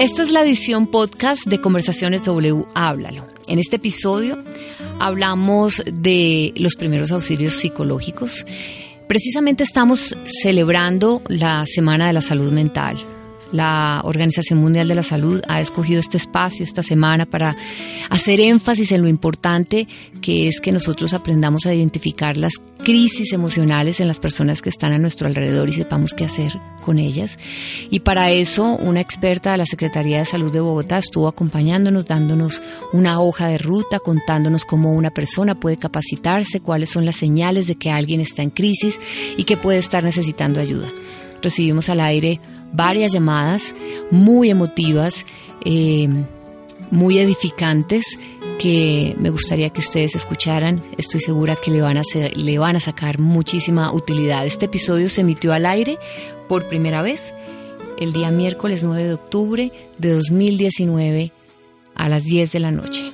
Esta es la edición podcast de Conversaciones W, Háblalo. En este episodio hablamos de los primeros auxilios psicológicos. Precisamente estamos celebrando la Semana de la Salud Mental. La Organización Mundial de la Salud ha escogido este espacio, esta semana, para hacer énfasis en lo importante que es que nosotros aprendamos a identificar las crisis emocionales en las personas que están a nuestro alrededor y sepamos qué hacer con ellas. Y para eso, una experta de la Secretaría de Salud de Bogotá estuvo acompañándonos, dándonos una hoja de ruta, contándonos cómo una persona puede capacitarse, cuáles son las señales de que alguien está en crisis y que puede estar necesitando ayuda. Recibimos al aire varias llamadas muy emotivas, muy edificantes, que me gustaría que ustedes escucharan. Estoy segura que le van a sacar muchísima utilidad. Este episodio se emitió al aire por primera vez el día miércoles 9 de octubre de 2019 a las 10 de la noche.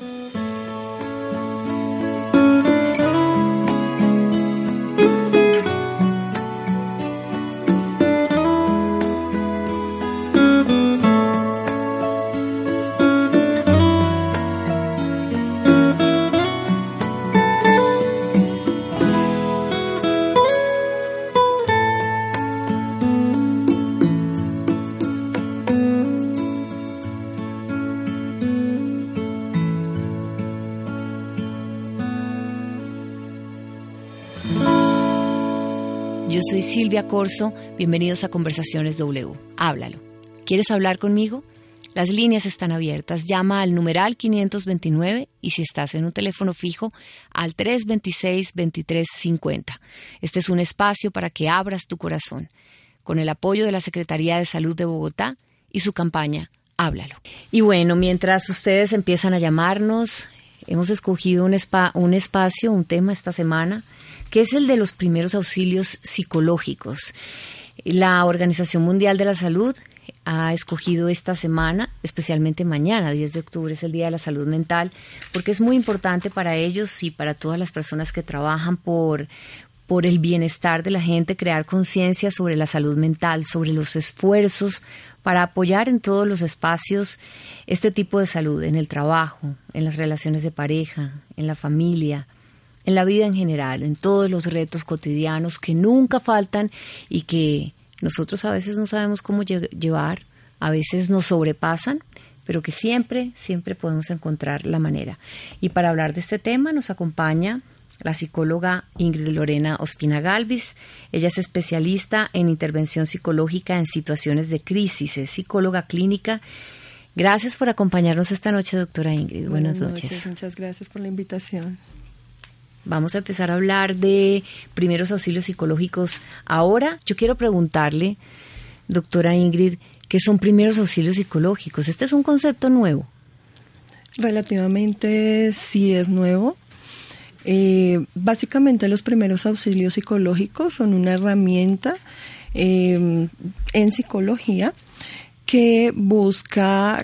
Yo soy Silvia Corzo, bienvenidos a Conversaciones W, Háblalo. ¿Quieres hablar conmigo? Las líneas están abiertas, llama al numeral 529 y si estás en un teléfono fijo, al 326-2350. Este es un espacio para que abras tu corazón, con el apoyo de la Secretaría de Salud de Bogotá y su campaña Háblalo. Y bueno, mientras ustedes empiezan a llamarnos, hemos escogido un espacio, un tema esta semana, que es el de los primeros auxilios psicológicos. La Organización Mundial de la Salud ha escogido esta semana, especialmente mañana, 10 de octubre, es el Día de la Salud Mental, porque es muy importante para ellos y para todas las personas que trabajan por el bienestar de la gente, crear conciencia sobre la salud mental, sobre los esfuerzos para apoyar en todos los espacios este tipo de salud, en el trabajo, en las relaciones de pareja, en la familia, en la vida en general, en todos los retos cotidianos que nunca faltan y que nosotros a veces no sabemos cómo llevar, a veces nos sobrepasan, pero que siempre podemos encontrar la manera. Y para hablar de este tema nos acompaña la psicóloga Ingrid Lorena Ospina Galvis. Ella es especialista en intervención psicológica en situaciones de crisis, es psicóloga clínica. Gracias por acompañarnos esta noche, doctora Ingrid. Buenas noches. Muchas gracias por la invitación. Vamos a empezar a hablar de primeros auxilios psicológicos. Ahora, yo quiero preguntarle, doctora Ingrid, ¿qué son primeros auxilios psicológicos? ¿Este es un concepto nuevo? Relativamente sí es nuevo. Básicamente los primeros auxilios psicológicos son una herramienta en psicología que busca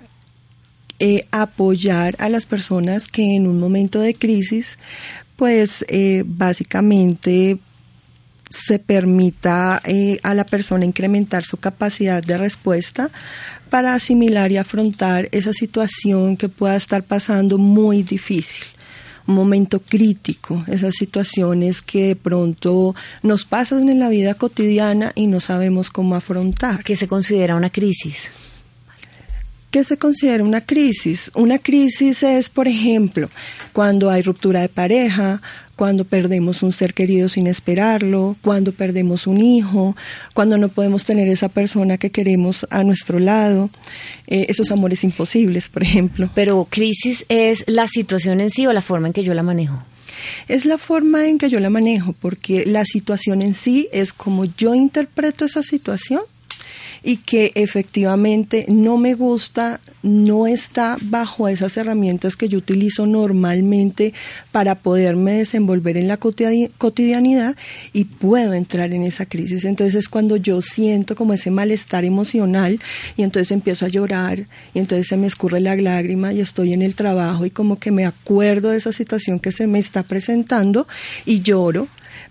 apoyar a las personas que en un momento de crisis pues básicamente se permita a la persona incrementar su capacidad de respuesta para asimilar y afrontar esa situación que pueda estar pasando muy difícil, un momento crítico, esas situaciones que de pronto nos pasan en la vida cotidiana y no sabemos cómo afrontar. ¿Qué se considera una crisis? ¿Qué se considera una crisis? Una crisis es, por ejemplo, cuando hay ruptura de pareja, cuando perdemos un ser querido sin esperarlo, cuando perdemos un hijo, cuando no podemos tener esa persona que queremos a nuestro lado, esos amores imposibles, por ejemplo. Pero crisis es la situación en sí o la forma en que yo la manejo. Es la forma en que yo la manejo, porque la situación en sí es como yo interpreto esa situación y que efectivamente no me gusta, no está bajo esas herramientas que yo utilizo normalmente para poderme desenvolver en la cotidianidad y puedo entrar en esa crisis. Entonces es cuando yo siento como ese malestar emocional y entonces empiezo a llorar y entonces se me escurre la lágrima y estoy en el trabajo y como que me acuerdo de esa situación que se me está presentando y lloro.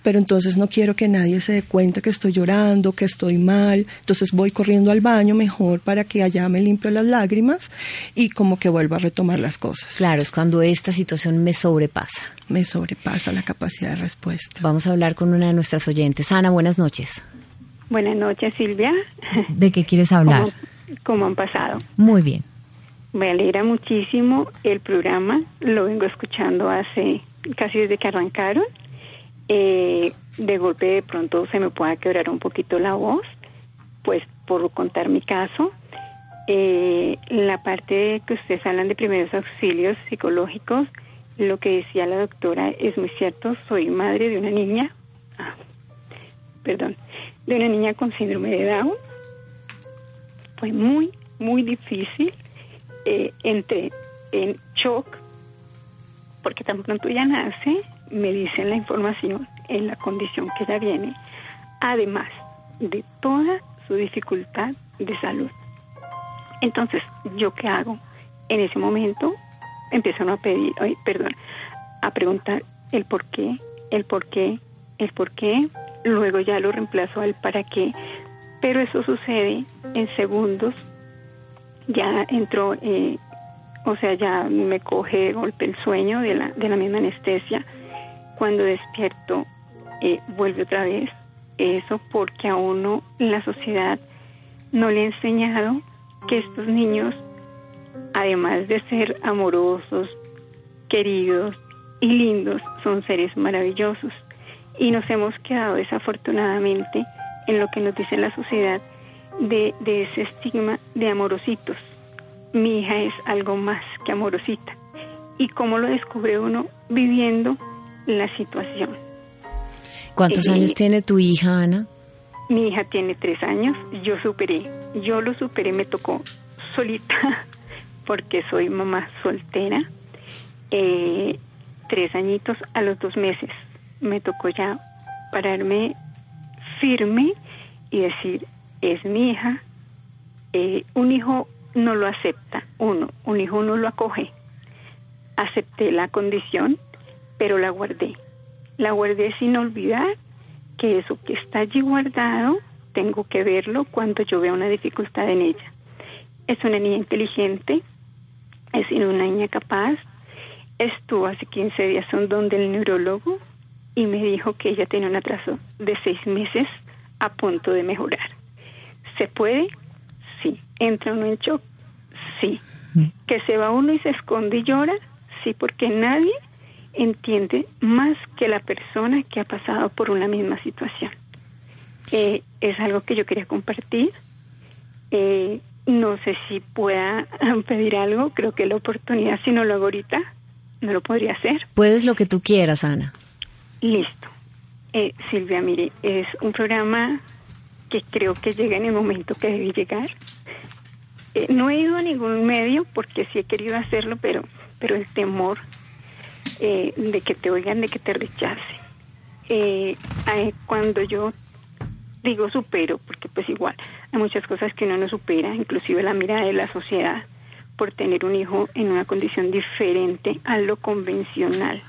pero entonces no quiero que nadie se dé cuenta que estoy llorando, que estoy mal, entonces voy corriendo al baño mejor para que allá me limpio las lágrimas y como que vuelvo a retomar las cosas. Claro, es cuando esta situación me sobrepasa. Me sobrepasa la capacidad de respuesta. Vamos a hablar con una de nuestras oyentes. Ana, buenas noches. Buenas noches, Silvia. ¿De qué quieres hablar? ¿Cómo han pasado? Muy bien. Me alegra muchísimo el programa. Lo vengo escuchando hace casi desde que arrancaron. De golpe de pronto se me pueda quebrar un poquito la voz, pues por contar mi caso. La parte que ustedes hablan de primeros auxilios psicológicos, lo que decía la doctora es muy cierto. Soy madre de una niña, de una niña con síndrome de Down. Fue muy, muy difícil. Entré en shock, porque tan pronto ella nace, me dicen la información en la condición que ella viene, además de toda su dificultad de salud. Entonces, ¿yo qué hago? En ese momento empiezan a preguntar el por qué, luego ya lo reemplazo al para qué, pero eso sucede en segundos. Ya entró, ya me coge de golpe el sueño de la misma anestesia. Cuando despierto, vuelve otra vez eso, porque a uno la sociedad no le ha enseñado que estos niños, además de ser amorosos, queridos y lindos, son seres maravillosos. Y nos hemos quedado desafortunadamente en lo que nos dice la sociedad, de ese estigma de amorositos. Mi hija es algo más que amorosita. ¿Y cómo lo descubre uno? Viviendo la situación. ¿Cuántos años tiene tu hija, Ana? Mi hija tiene 3 años. Yo lo superé, me tocó solita, porque soy mamá soltera. 3 añitos, a los 2 meses me tocó ya pararme firme y decir, es mi hija. Un hijo no lo acepta, un hijo no lo acoge. Acepté la condición, pero la guardé sin olvidar que eso que está allí guardado tengo que verlo cuando yo vea una dificultad en ella. Es una niña inteligente, es una niña capaz. Estuvo hace 15 días donde el neurólogo y me dijo que ella tiene un atraso de 6 meses a punto de mejorar. ¿Se puede? Sí. ¿Entra uno en shock? Sí. ¿Que se va uno y se esconde y llora? Sí, porque nadie entiende más que la persona que ha pasado por una misma situación. Es algo que yo quería compartir. No sé si pueda pedir algo. Creo que la oportunidad, si no lo hago ahorita, no lo podría hacer. Puedes lo que tú quieras, Ana. Listo. Silvia, mire, es un programa que creo que llega en el momento que debe llegar. No he ido a ningún medio porque sí he querido hacerlo, pero el temor de que te oigan, de que te rechacen. Cuando yo digo supero, porque pues igual hay muchas cosas que uno no supera, inclusive la mirada de la sociedad por tener un hijo en una condición diferente a lo convencional.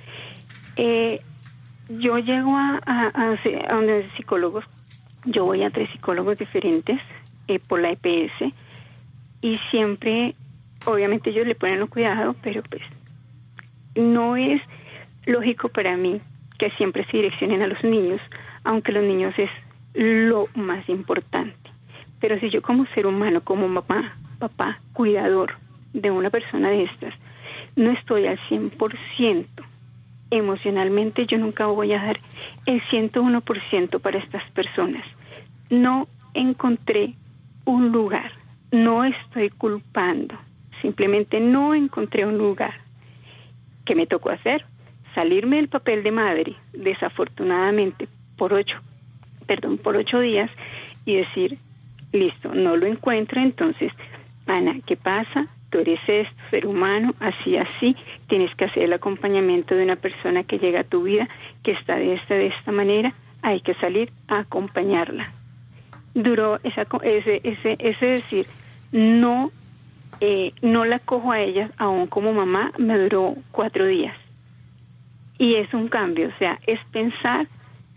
Yo llego a donde psicólogos, yo voy a 3 psicólogos diferentes por la EPS, y siempre, obviamente ellos le ponen cuidado, pero pues no es lógico para mí que siempre se direccionen a los niños, aunque los niños es lo más importante. Pero si yo como ser humano, como mamá, papá, cuidador de una persona de estas, no estoy al 100%, emocionalmente yo nunca voy a dar el 101% para estas personas. No encontré un lugar, no estoy culpando, simplemente no encontré un lugar. ¿Qué me tocó hacer? Salirme del papel de madre, desafortunadamente, por 8 días, y decir, listo, no lo encuentro, entonces, Ana, ¿qué pasa? Tú eres esto, ser humano, así, tienes que hacer el acompañamiento de una persona que llega a tu vida, que está de esta manera, hay que salir a acompañarla. Duró ese decir, no la cojo a ella, aún como mamá, me duró 4 días. Y es un cambio, o sea, es pensar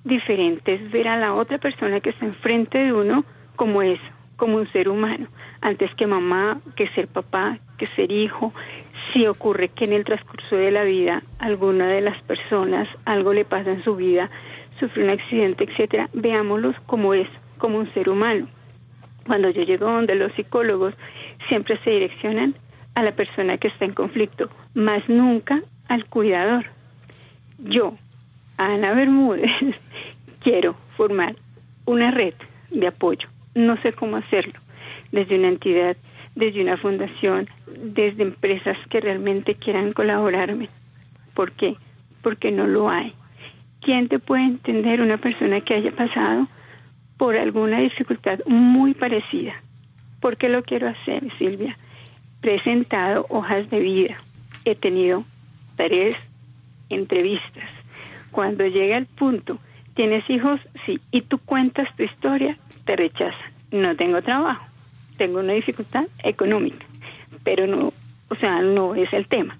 diferente es ver a la otra persona que está enfrente de uno como eso, como un ser humano, antes que mamá, que ser papá, que ser hijo. Si ocurre que en el transcurso de la vida alguna de las personas algo le pasa en su vida, sufre un accidente, etcétera, veámoslos como eso, como un ser humano. Cuando yo llego donde los psicólogos, siempre se direccionan a la persona que está en conflicto, más nunca al cuidador. Yo, Ana Bermúdez, quiero formar una red de apoyo. No sé cómo hacerlo, desde una entidad, desde una fundación, desde empresas que realmente quieran colaborarme. ¿Por qué? Porque no lo hay. ¿Quién te puede entender una persona que haya pasado por alguna dificultad muy parecida? ¿Por qué lo quiero hacer, Silvia? Presentado hojas de vida. He tenido 3 entrevistas. Cuando llega el punto, ¿tienes hijos? Sí. Y tú cuentas tu historia, te rechazan. No tengo trabajo, tengo una dificultad económica, pero no, o sea, no es el tema.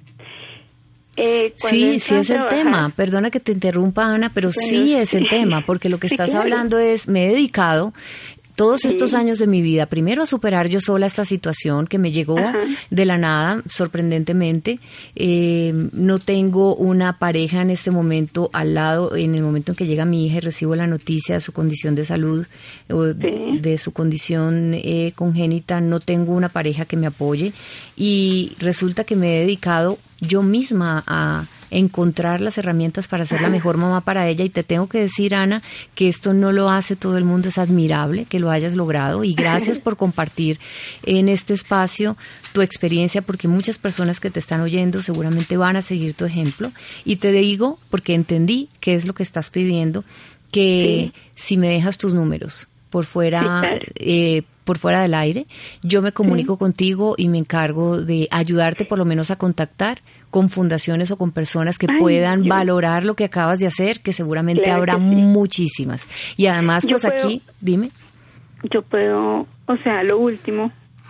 Sí es el tema. Perdona que te interrumpa, Ana, pero bueno, sí es el tema, porque lo que estás hablando es, me he dedicado todos estos años de mi vida, primero a superar yo sola esta situación que me llegó de la nada, sorprendentemente. No tengo una pareja en este momento al lado, en el momento en que llega mi hija y recibo la noticia de su condición de salud, o de su condición congénita, no tengo una pareja que me apoye, y resulta que me he dedicado yo misma a encontrar las herramientas para ser la mejor mamá para ella. Y te tengo que decir, Ana, que esto no lo hace todo el mundo. Es admirable que lo hayas logrado, y gracias por compartir en este espacio tu experiencia, porque muchas personas que te están oyendo seguramente van a seguir tu ejemplo. Y te digo, porque entendí qué es lo que estás pidiendo, que si me dejas tus números por fuera, por fuera del aire, yo me comunico contigo y me encargo de ayudarte por lo menos a contactar con fundaciones o con personas que puedan valorar lo que acabas de hacer, que seguramente habrá muchísimas. Y además, pues aquí, dime. Yo puedo, o sea, lo último,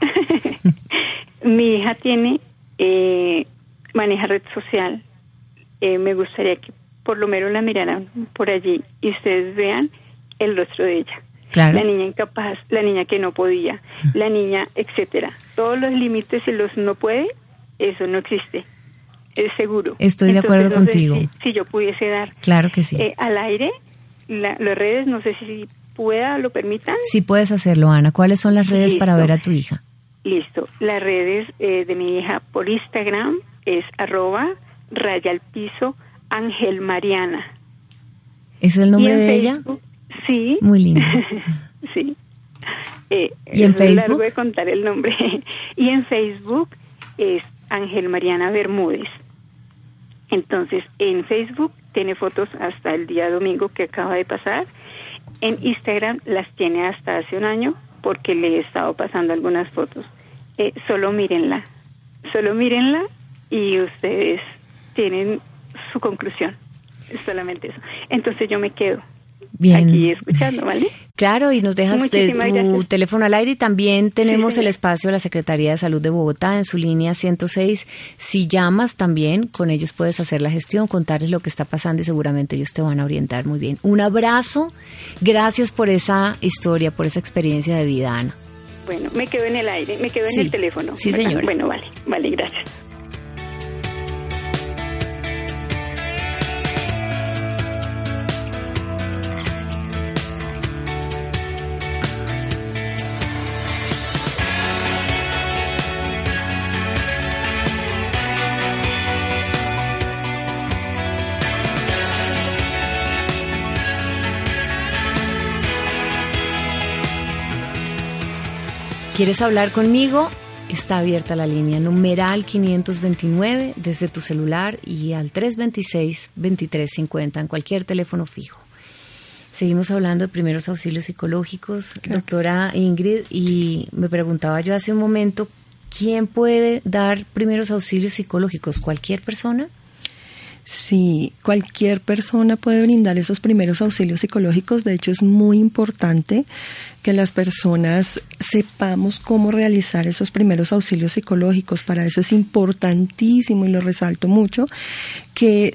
mi hija tiene, maneja red social, me gustaría que por lo menos la miraran por allí y ustedes vean el rostro de ella. Claro. La niña incapaz, la niña que no podía, la niña, etcétera. Todos los límites y los no puede, eso no existe. Es seguro. Estoy de acuerdo contigo. Si yo pudiese dar, claro que sí, al aire, las redes, no sé si pueda, lo permitan. Sí puedes hacerlo, Ana. ¿Cuáles son las redes para ver a tu hija? Listo. Las redes de mi hija por Instagram es @@Angelmariana. ¿Es el nombre de Facebook, ella? Sí. Muy lindo. Sí. ¿Y en Facebook? Es largo de contar el nombre. Y en Facebook es Ángel Mariana Bermúdez. Entonces, en Facebook tiene fotos hasta el día domingo que acaba de pasar. En Instagram las tiene hasta hace un año, porque le he estado pasando algunas fotos. Solo mírenla y ustedes tienen su conclusión. Es solamente eso. Entonces yo me quedo aquí escuchando, ¿vale? Claro, y nos dejas tu teléfono al aire, y también tenemos el espacio de la Secretaría de Salud de Bogotá en su línea 106. Si llamas también, con ellos puedes hacer la gestión, contarles lo que está pasando, y seguramente ellos te van a orientar muy bien. Un abrazo, gracias por esa historia, por esa experiencia de vida, Ana. Bueno, me quedo en el aire, me quedo en el teléfono. Sí, señora. Bueno, vale, gracias. ¿Quieres hablar conmigo? Está abierta la línea, numeral 529 desde tu celular, y al 326-2350 en cualquier teléfono fijo. Seguimos hablando de primeros auxilios psicológicos, doctora Ingrid, y me preguntaba yo hace un momento, ¿quién puede dar primeros auxilios psicológicos? ¿Cualquier persona? Sí, cualquier persona puede brindar esos primeros auxilios psicológicos. De hecho, es muy importante que las personas sepamos cómo realizar esos primeros auxilios psicológicos. Para eso es importantísimo, y lo resalto mucho, que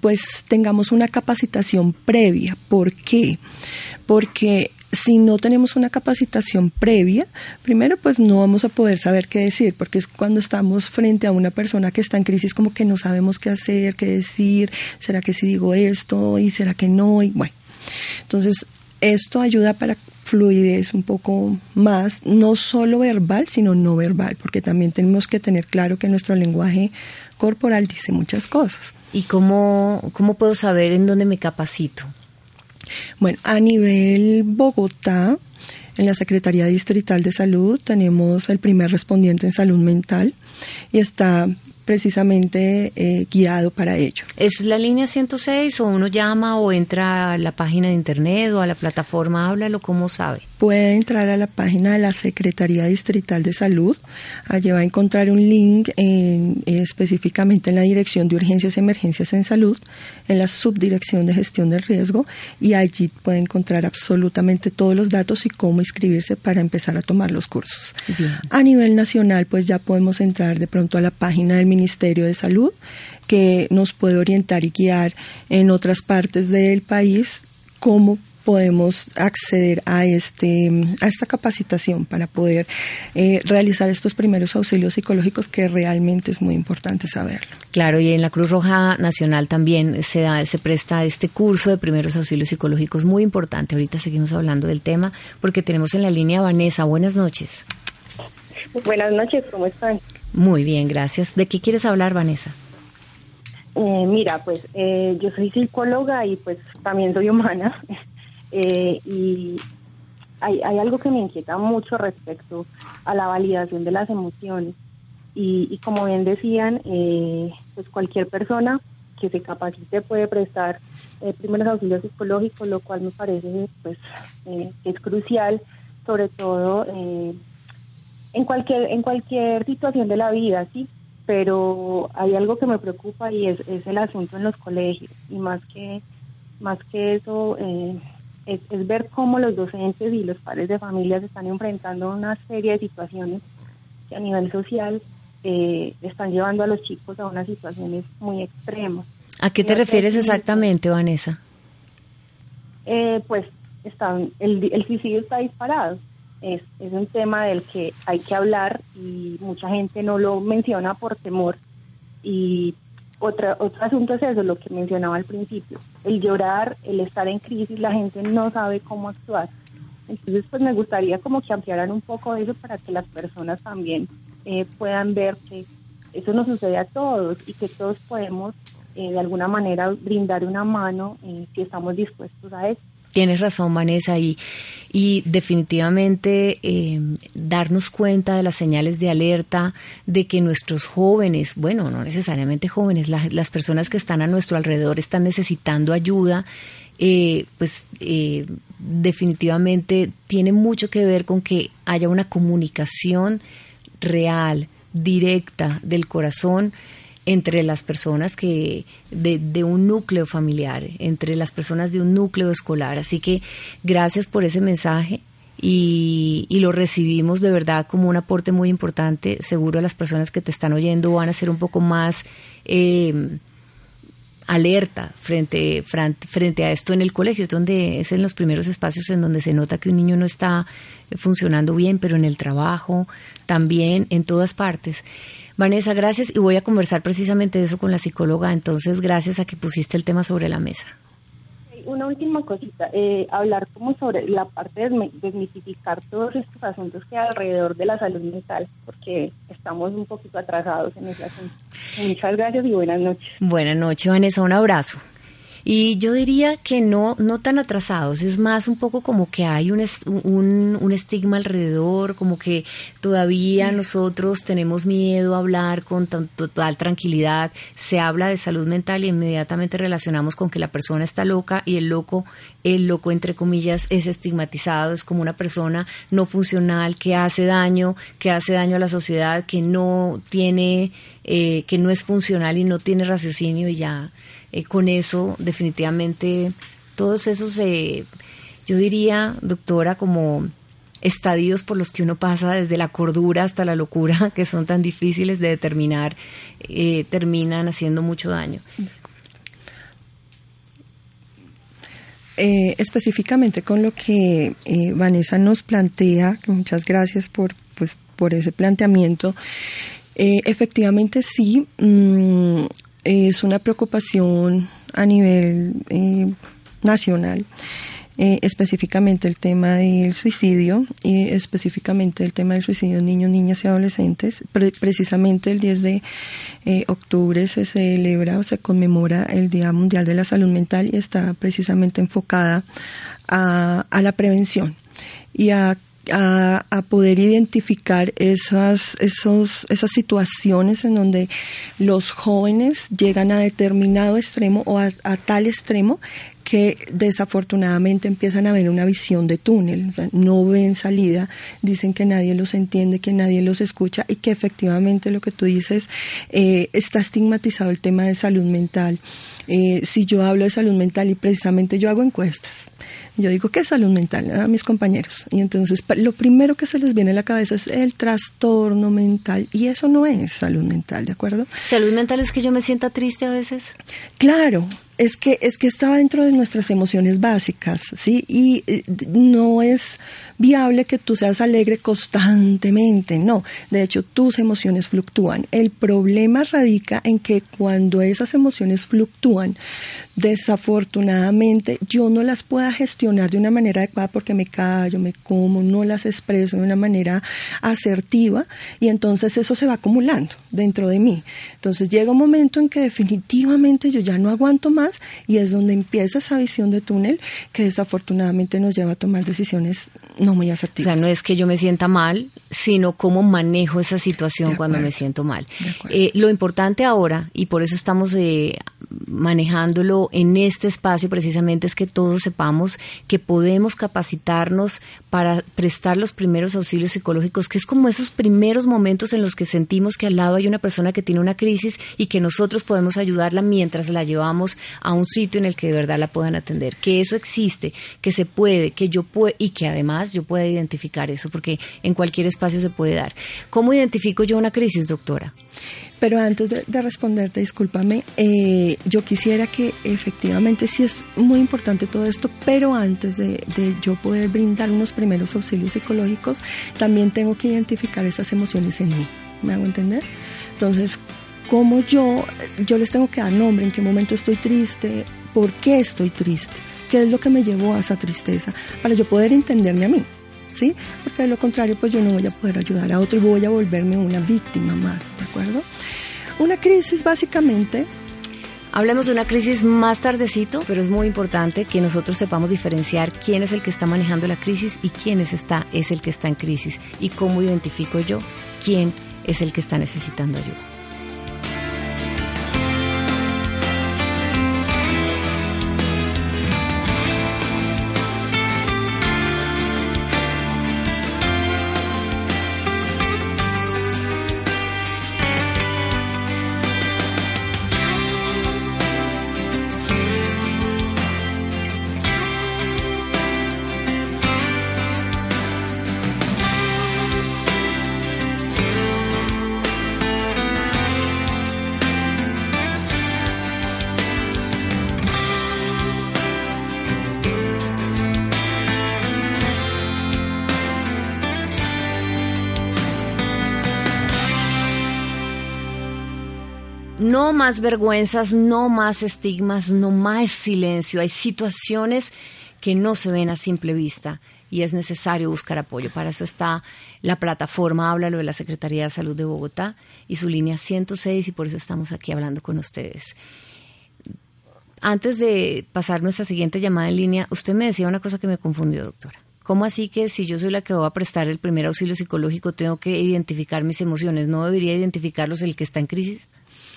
pues tengamos una capacitación previa. ¿Por qué? Porque si no tenemos una capacitación previa, primero pues no vamos a poder saber qué decir, porque es cuando estamos frente a una persona que está en crisis como que no sabemos qué hacer, qué decir, ¿será que si digo esto? ¿Y será que no? Y bueno, entonces esto ayuda para fluidez un poco más, no solo verbal, sino no verbal, porque también tenemos que tener claro que nuestro lenguaje corporal dice muchas cosas. ¿Y cómo puedo saber en dónde me capacito? Bueno, a nivel Bogotá, en la Secretaría Distrital de Salud, tenemos el primer respondiente en salud mental y está precisamente guiado para ello. ¿Es la línea 106 o uno llama o entra a la página de internet o a la plataforma Háblalo? ¿Cómo sabe? Puede entrar a la página de la Secretaría Distrital de Salud. Allí va a encontrar un link específicamente en la Dirección de Urgencias y Emergencias en Salud, en la Subdirección de Gestión del Riesgo, y allí puede encontrar absolutamente todos los datos y cómo inscribirse para empezar a tomar los cursos. Bien. A nivel nacional, pues ya podemos entrar de pronto a la página del Ministerio de Salud, que nos puede orientar y guiar en otras partes del país cómo podemos acceder a esta capacitación para poder realizar estos primeros auxilios psicológicos, que realmente es muy importante saberlo. Claro, y en la Cruz Roja Nacional también se presta este curso de primeros auxilios psicológicos, muy importante. Ahorita seguimos hablando del tema porque tenemos en la línea a Vanessa. Buenas noches. Buenas noches, ¿cómo están? Muy bien, gracias. ¿De qué quieres hablar, Vanessa? Mira, pues yo soy psicóloga y pues también soy humana. Y hay algo que me inquieta mucho respecto a la validación de las emociones y como bien decían, pues cualquier persona que se capacite puede prestar primeros auxilios psicológicos, lo cual me parece pues que es crucial, sobre todo en cualquier situación de la vida, sí. Pero hay algo que me preocupa y es el asunto en los colegios, y más que eso es ver cómo los docentes y los padres de familia se están enfrentando a una serie de situaciones que a nivel social están llevando a los chicos a unas situaciones muy extremas. ¿A qué te refieres exactamente, Vanessa? Pues el suicidio está disparado. Es un tema del que hay que hablar y mucha gente no lo menciona por temor. Y otro asunto es eso, lo que mencionaba al principio, el llorar, el estar en crisis, la gente no sabe cómo actuar. Entonces, pues me gustaría como que ampliaran un poco eso para que las personas también puedan ver que eso nos sucede a todos y que todos podemos de alguna manera brindar una mano si estamos dispuestos a eso. Tienes razón, Vanessa, y definitivamente darnos cuenta de las señales de alerta de que nuestros jóvenes, bueno, no necesariamente jóvenes, las personas que están a nuestro alrededor están necesitando ayuda, definitivamente tiene mucho que ver con que haya una comunicación real, directa, del corazón, entre las personas que de un núcleo familiar, entre las personas de un núcleo escolar. Así que gracias por ese mensaje y lo recibimos de verdad como un aporte muy importante. Seguro las personas que te están oyendo van a ser un poco más alerta frente a esto en el colegio, es en los primeros espacios en donde se nota que un niño no está funcionando bien, pero en el trabajo también, en todas partes. Vanessa, gracias, y voy a conversar precisamente de eso con la psicóloga. Entonces, gracias a que pusiste el tema sobre la mesa. Una última cosita, hablar como sobre la parte de desmitificar todos estos asuntos que hay alrededor de la salud mental, porque estamos un poquito atrasados en ese asunto. Muchas gracias y buenas noches. Buenas noches, Vanessa, un abrazo. Y yo diría que no tan atrasados, es más un poco como que hay un estigma alrededor, como que todavía nosotros tenemos miedo a hablar con total tranquilidad. Se habla de salud mental y inmediatamente relacionamos con que la persona está loca, y el loco entre comillas es estigmatizado, es como una persona no funcional que hace daño a la sociedad, que no es funcional y no tiene raciocinio, y ya con eso definitivamente todos esos yo diría, doctora, como estadios por los que uno pasa desde la cordura hasta la locura, que son tan difíciles de determinar, terminan haciendo mucho daño. específicamente con lo que Vanessa nos plantea, muchas gracias por ese planteamiento. Efectivamente sí, es una preocupación a nivel nacional. Específicamente el tema del suicidio y específicamente el tema del suicidio en niños, niñas y adolescentes. Precisamente el 10 de octubre se celebra o se conmemora el Día Mundial de la Salud Mental y está precisamente enfocada a la prevención y a poder identificar esas situaciones en donde los jóvenes llegan a determinado extremo o a tal extremo que desafortunadamente empiezan a ver una visión de túnel, o sea, no ven salida, dicen que nadie los entiende, que nadie los escucha y que efectivamente lo que tú dices, está estigmatizado el tema de salud mental. Si yo hablo de salud mental y precisamente yo hago encuestas, yo digo, ¿qué es salud mental? A mis compañeros. Y entonces lo primero que se les viene a la cabeza es el trastorno mental y eso no es salud mental, ¿de acuerdo? ¿Salud mental es que yo me sienta triste a veces? Claro. Es que estaba dentro de nuestras emociones básicas, ¿sí? Y no es viable que tú seas alegre constantemente, no. De hecho, tus emociones fluctúan. El problema radica en que cuando esas emociones fluctúan, desafortunadamente yo no las pueda gestionar de una manera adecuada porque me callo, me como, no las expreso de una manera asertiva y entonces eso se va acumulando dentro de mí. Entonces llega un momento en que definitivamente yo ya no aguanto más y es donde empieza esa visión de túnel que desafortunadamente nos lleva a tomar decisiones no muy asertivas. O sea, no es que yo me sienta mal, sino cómo manejo esa situación cuando me siento mal. Lo importante ahora, y por eso estamos manejándolo en este espacio precisamente, es que todos sepamos que podemos capacitarnos para prestar los primeros auxilios psicológicos, que es como esos primeros momentos en los que sentimos que al lado hay una persona que tiene una crisis y que nosotros podemos ayudarla mientras la llevamos a un sitio en el que de verdad la puedan atender, que eso existe, que se puede, que yo puedo y que además yo pueda identificar eso, porque en cualquier espacio se puede dar. ¿Cómo identifico yo una crisis, doctora? Pero antes de responderte, discúlpame, yo quisiera que efectivamente sí es muy importante todo esto, pero antes de yo poder brindar unos primeros auxilios psicológicos, también tengo que identificar esas emociones en mí. ¿Me hago entender? Entonces, como yo les tengo que dar nombre, en qué momento estoy triste, por qué estoy triste, qué es lo que me llevó a esa tristeza, para yo poder entenderme a mí. ¿Sí? Porque de lo contrario, pues yo no voy a poder ayudar a otro y voy a volverme una víctima más, ¿de acuerdo? Una crisis básicamente... Hablemos de una crisis más tardecito, pero es muy importante que nosotros sepamos diferenciar quién es el que está manejando la crisis y quién es el que está en crisis y cómo identifico yo quién es el que está necesitando ayuda. No más vergüenzas, no más estigmas, no más silencio. Hay situaciones que no se ven a simple vista y es necesario buscar apoyo. Para eso está la plataforma Háblalo de la Secretaría de Salud de Bogotá y su línea 106 y por eso estamos aquí hablando con ustedes. Antes de pasar nuestra siguiente llamada en línea, usted me decía una cosa que me confundió, doctora. ¿Cómo así que si yo soy la que va a prestar el primer auxilio psicológico tengo que identificar mis emociones? ¿No debería identificarlos el que está en crisis?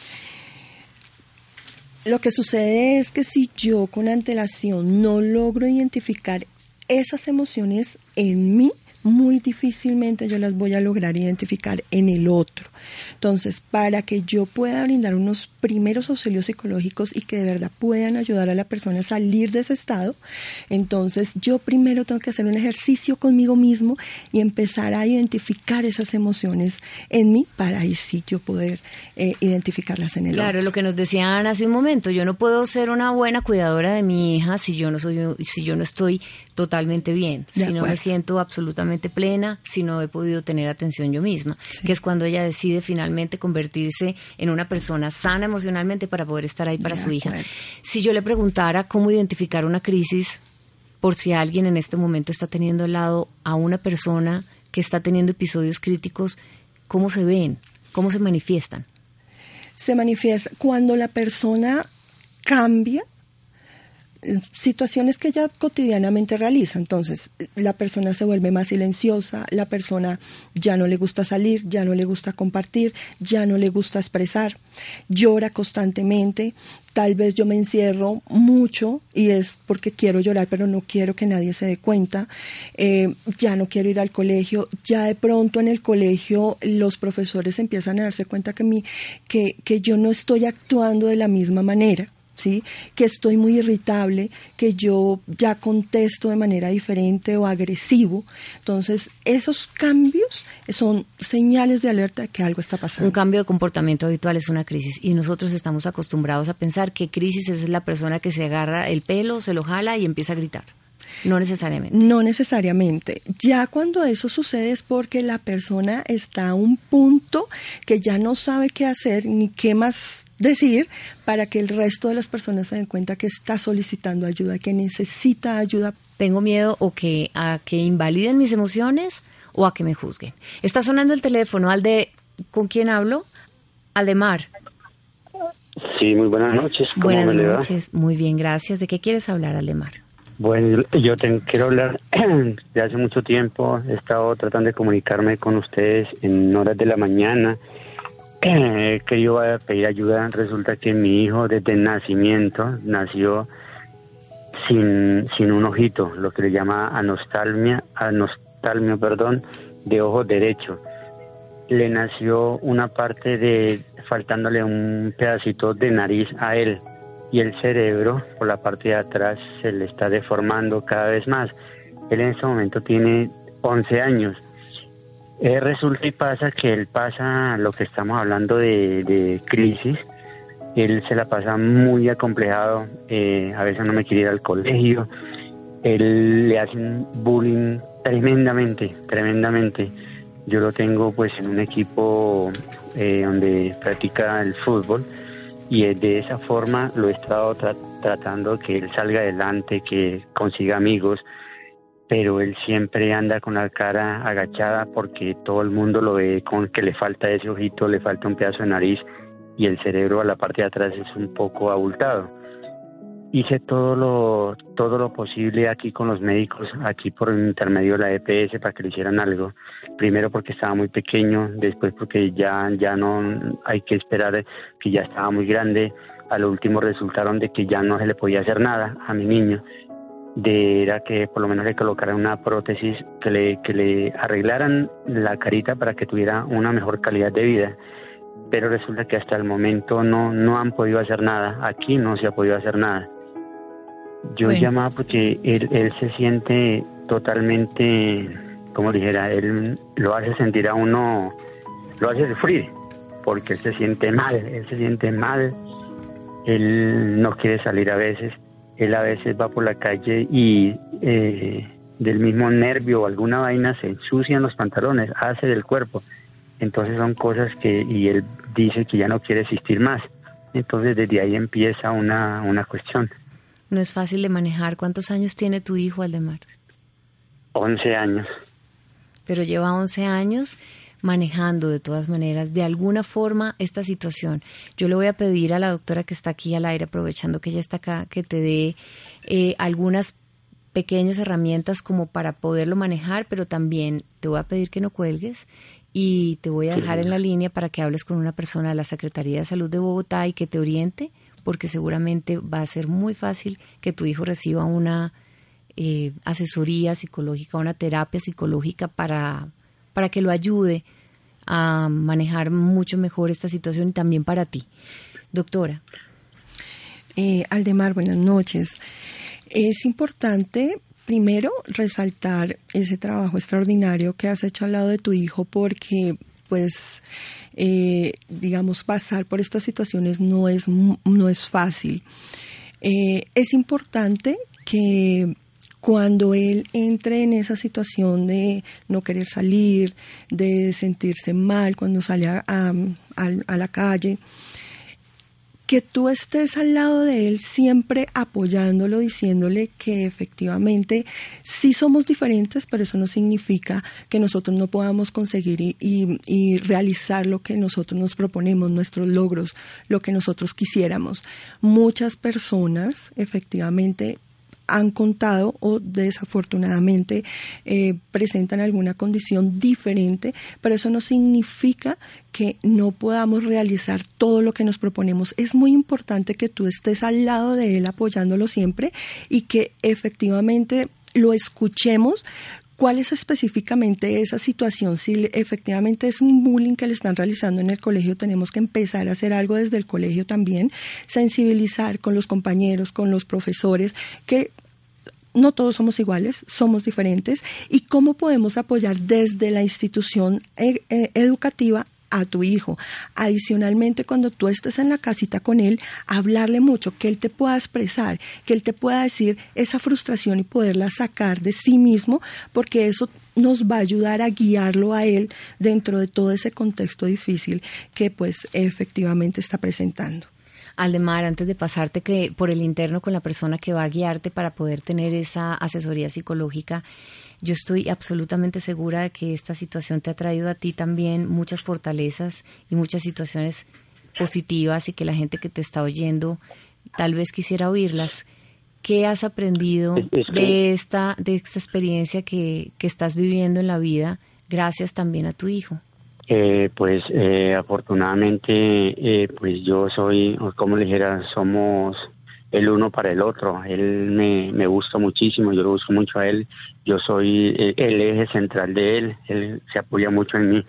Lo que sucede es que si yo con antelación no logro identificar esas emociones en mí, muy difícilmente yo las voy a lograr identificar en el otro. Entonces, para que yo pueda brindar unos primeros auxilios psicológicos y que de verdad puedan ayudar a la persona a salir de ese estado, entonces yo primero tengo que hacer un ejercicio conmigo mismo y empezar a identificar esas emociones en mí para ahí sí yo poder identificarlas en el otro. Claro, lo que nos decían hace un momento, yo no puedo ser una buena cuidadora de mi hija si yo no estoy totalmente bien, si no me siento absolutamente plena, si no he podido tener atención yo misma, que es cuando ella decide finalmente convertirse en una persona sana emocionalmente para poder estar ahí para su hija. Si yo le preguntara cómo identificar una crisis, por si alguien en este momento está teniendo al lado a una persona que está teniendo episodios críticos, ¿cómo se ven? ¿Cómo se manifiestan? Se manifiesta cuando la persona cambia situaciones que ella cotidianamente realiza. Entonces, la persona se vuelve más silenciosa, la persona ya no le gusta salir, ya no le gusta compartir, ya no le gusta expresar, llora constantemente. Tal vez yo me encierro mucho y es porque quiero llorar, pero no quiero que nadie se dé cuenta. Ya no quiero ir al colegio. Ya de pronto en el colegio los profesores empiezan a darse cuenta que yo no estoy actuando de la misma manera, ¿sí? Que estoy muy irritable, que yo ya contesto de manera diferente o agresivo. Entonces, esos cambios son señales de alerta de que algo está pasando. Un cambio de comportamiento habitual es una crisis y nosotros estamos acostumbrados a pensar que crisis es la persona que se agarra el pelo, se lo jala y empieza a gritar. No necesariamente. No necesariamente. Ya cuando eso sucede es porque la persona está a un punto que ya no sabe qué hacer ni qué más decir para que el resto de las personas se den cuenta que está solicitando ayuda, que necesita ayuda. Tengo miedo a que invaliden mis emociones o a que me juzguen. Está sonando el teléfono. ¿Con quién hablo? Aldemar. Sí, muy buenas noches. ¿Cómo buenas me noches. Muy bien, gracias. ¿De qué quieres hablar, Aldemar? Bueno, yo quiero hablar de hace mucho tiempo. He estado tratando de comunicarme con ustedes en horas de la mañana. Que yo voy a pedir ayuda. Resulta que mi hijo desde el nacimiento nació sin un ojito, lo que le llama anostalmia, de ojo derecho. Le nació una parte faltándole un pedacito de nariz a él. Y el cerebro, por la parte de atrás, se le está deformando cada vez más. Él en este momento tiene 11 años. Resulta y pasa que él pasa lo que estamos hablando de crisis. Él se la pasa muy acomplejado. A veces no me quiere ir al colegio. Él le hacen bullying tremendamente. Yo lo tengo pues en un equipo donde practica el fútbol. Y de esa forma lo he estado tratando que él salga adelante, que consiga amigos, pero él siempre anda con la cara agachada porque todo el mundo lo ve con que le falta ese ojito, le falta un pedazo de nariz y el cerebro a la parte de atrás es un poco abultado. Hice todo lo posible aquí con los médicos, aquí por intermedio de la EPS para que le hicieran algo. Primero porque estaba muy pequeño, después porque ya no hay que esperar, que ya estaba muy grande. A lo último resultaron de que ya no se le podía hacer nada a mi niño. Era que por lo menos le colocaran una prótesis, que le arreglaran la carita para que tuviera una mejor calidad de vida. Pero resulta que hasta el momento no han podido hacer nada. Aquí no se ha podido hacer nada. Yo llamaba porque él se siente totalmente, como dijera, él lo hace sentir a uno, lo hace sufrir, porque él se siente mal, él no quiere salir a veces, él a veces va por la calle y del mismo nervio o alguna vaina se ensucian los pantalones, hace del cuerpo, entonces son cosas y él dice que ya no quiere existir más, entonces desde ahí empieza una cuestión. No es fácil de manejar. ¿Cuántos años tiene tu hijo, Aldemar? 11 años. Pero lleva 11 años manejando de todas maneras, de alguna forma, esta situación. Yo le voy a pedir a la doctora que está aquí al aire, aprovechando que ella está acá, que te dé algunas pequeñas herramientas como para poderlo manejar, pero también te voy a pedir que no cuelgues y te voy a dejar en la línea para que hables con una persona de la Secretaría de Salud de Bogotá y que te oriente, porque seguramente va a ser muy fácil que tu hijo reciba una asesoría psicológica, una terapia psicológica para que lo ayude a manejar mucho mejor esta situación y también para ti. Doctora. Aldemar, buenas noches. Es importante, primero, resaltar ese trabajo extraordinario que has hecho al lado de tu hijo porque, pues, digamos, pasar por estas situaciones no es fácil. Es importante que cuando él entre en esa situación de no querer salir, de sentirse mal cuando sale a la calle, que tú estés al lado de él siempre apoyándolo, diciéndole que efectivamente sí somos diferentes, pero eso no significa que nosotros no podamos conseguir y realizar lo que nosotros nos proponemos, nuestros logros, lo que nosotros quisiéramos. Muchas personas efectivamente han contado o desafortunadamente presentan alguna condición diferente, pero eso no significa que no podamos realizar todo lo que nos proponemos. Es muy importante que tú estés al lado de él apoyándolo siempre y que efectivamente lo escuchemos. ¿Cuál es específicamente esa situación? Si efectivamente es un bullying que le están realizando en el colegio, tenemos que empezar a hacer algo desde el colegio también, sensibilizar con los compañeros, con los profesores, que no todos somos iguales, somos diferentes, y cómo podemos apoyar desde la institución educativa a tu hijo. Adicionalmente, cuando tú estés en la casita con él, hablarle mucho, que él te pueda expresar, que él te pueda decir esa frustración y poderla sacar de sí mismo, porque eso nos va a ayudar a guiarlo a él dentro de todo ese contexto difícil que pues efectivamente está presentando. Aldemar, antes de pasarte que por el interno con la persona que va a guiarte para poder tener esa asesoría psicológica, yo estoy absolutamente segura de que esta situación te ha traído a ti también muchas fortalezas y muchas situaciones positivas y que la gente que te está oyendo tal vez quisiera oírlas. ¿Qué has aprendido de esta experiencia que estás viviendo en la vida gracias también a tu hijo? Afortunadamente, pues yo soy, como le dijera, somos el uno para el otro. Él me gusta muchísimo, yo lo busco mucho a él. Yo soy el eje central de él se apoya mucho en mí.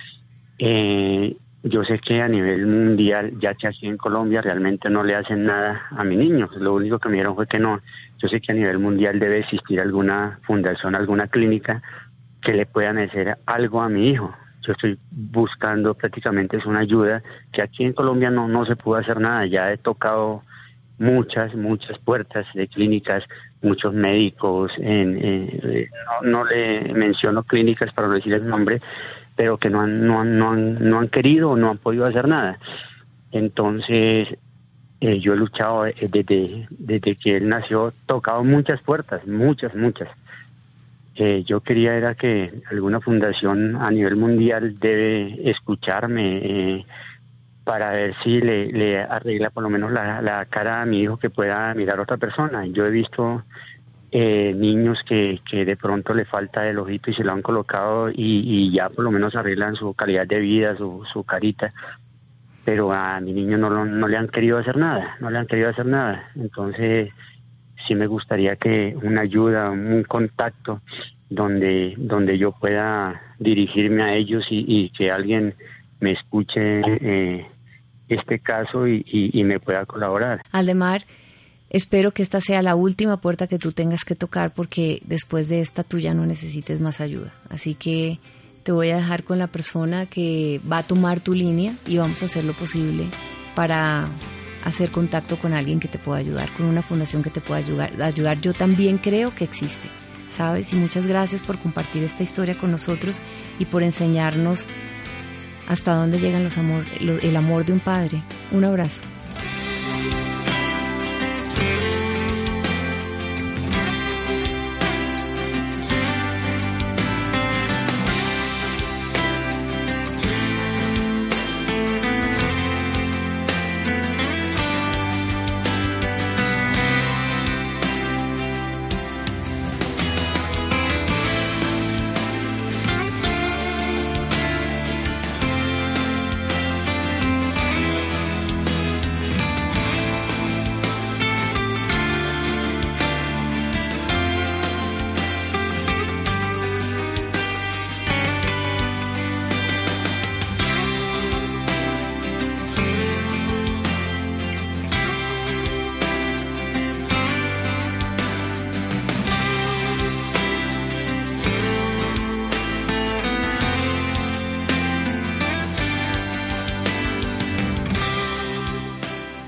Yo sé que a nivel mundial, ya que aquí en Colombia realmente no le hacen nada a mi niño. Lo único que me dijeron fue que no. Yo sé que a nivel mundial debe existir alguna fundación, alguna clínica que le puedan hacer algo a mi hijo. Yo estoy buscando prácticamente es una ayuda que aquí en Colombia no se pudo hacer nada. Ya he tocado muchas puertas de clínicas, muchos médicos, no le menciono clínicas para no decir el nombre, pero que no han querido o no han podido hacer nada. Entonces, yo he luchado desde que él nació, tocado muchas puertas, muchas. Yo quería era que alguna fundación a nivel mundial debe escucharme para ver si le arregla por lo menos la cara a mi hijo, que pueda mirar a otra persona. Yo he visto niños que de pronto le falta el ojito y se lo han colocado y ya por lo menos arreglan su calidad de vida, su carita, pero a mi niño no le han querido hacer nada, Entonces sí me gustaría que una ayuda, un contacto donde yo pueda dirigirme a ellos y que alguien me escuche este caso y me pueda colaborar. Aldemar, espero que esta sea la última puerta que tú tengas que tocar, porque después de esta tú ya no necesites más ayuda. Así que te voy a dejar con la persona que va a tomar tu línea y vamos a hacer lo posible para hacer contacto con alguien que te pueda ayudar, con una fundación que te pueda ayudar. Yo también creo que existe, ¿sabes? Y muchas gracias por compartir esta historia con nosotros y por enseñarnos hasta dónde llegan el amor de un padre. Un abrazo.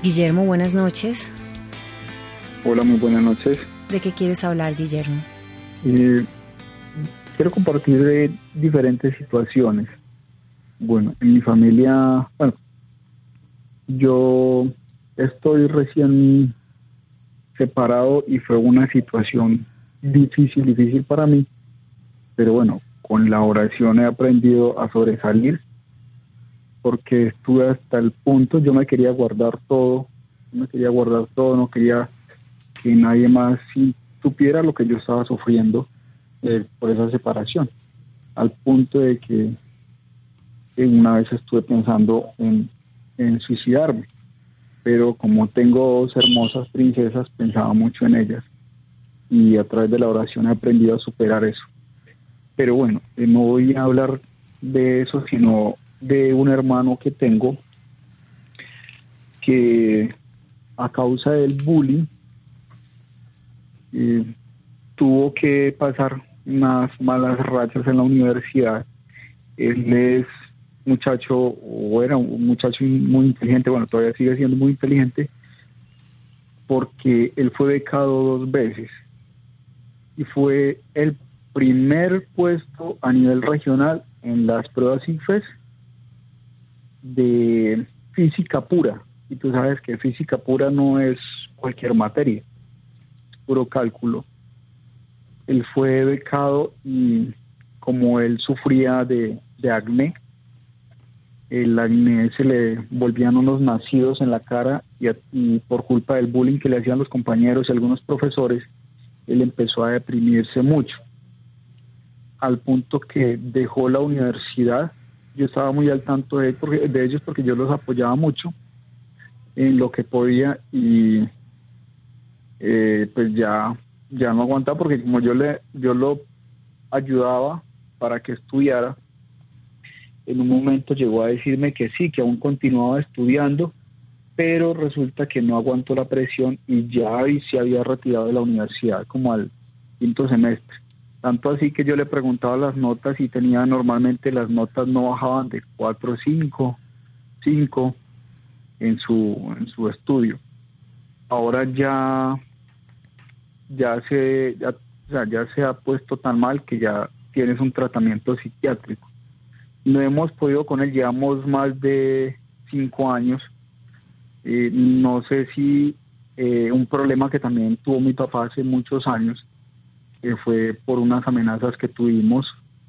Guillermo, buenas noches. Hola, muy buenas noches. ¿De qué quieres hablar, Guillermo? Quiero compartir de diferentes situaciones. Bueno, en mi familia, yo estoy recién separado y fue una situación difícil para mí, pero bueno, con la oración he aprendido a sobresalir, porque estuve hasta el punto, yo me quería guardar todo, no quería que nadie más supiera lo que yo estaba sufriendo por esa separación, al punto de que una vez estuve pensando en suicidarme, pero como tengo 2 hermosas princesas, pensaba mucho en ellas, y a través de la oración he aprendido a superar eso. Pero bueno, no voy a hablar de eso, sino de un hermano que tengo que a causa del bullying tuvo que pasar unas malas rachas en la universidad. Él es era un muchacho muy inteligente, bueno, todavía sigue siendo muy inteligente, porque él fue becado 2 veces y fue el primer puesto a nivel regional en las pruebas ICFES de física pura. Y tú sabes que física pura no es cualquier materia, es puro cálculo. Él fue becado y como él sufría de acné, el acné se le volvían unos nacidos en la cara y por culpa del bullying que le hacían los compañeros y algunos profesores, él empezó a deprimirse mucho, al punto que dejó la universidad. Yo estaba muy al tanto de ellos porque yo los apoyaba mucho en lo que podía y pues ya no aguantaba, porque como yo lo ayudaba para que estudiara, en un momento llegó a decirme que sí, que aún continuaba estudiando, pero resulta que no aguantó la presión y ya se había retirado de la universidad como al 5º semestre. Tanto así que yo le preguntaba las notas y normalmente las notas no bajaban de 4 o 5 en su estudio. Ahora ya se ha puesto tan mal que ya tienes un tratamiento psiquiátrico. No hemos podido con él, llevamos más de 5 años. No sé si un problema que también tuvo mi papá hace muchos años, fue por unas amenazas que tuvimos.